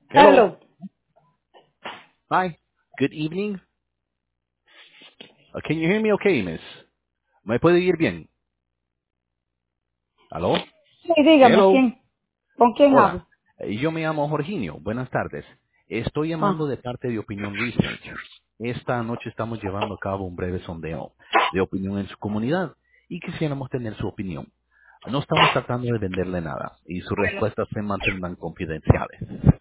Hello. Hello. Hi. Good evening. Can you hear me okay, miss? ¿Me puede oír bien? ¿Aló? Sí, dígame, Hello. ¿con quién hablo? Hola. Yo me llamo Jorginho. Buenas tardes. Estoy llamando Ah, de parte de Opinión Research. Esta noche estamos llevando a cabo un breve sondeo de opinión en su comunidad y quisiéramos tener su opinión. No estamos tratando de venderle nada y sus respuestas se mantendrán confidenciales.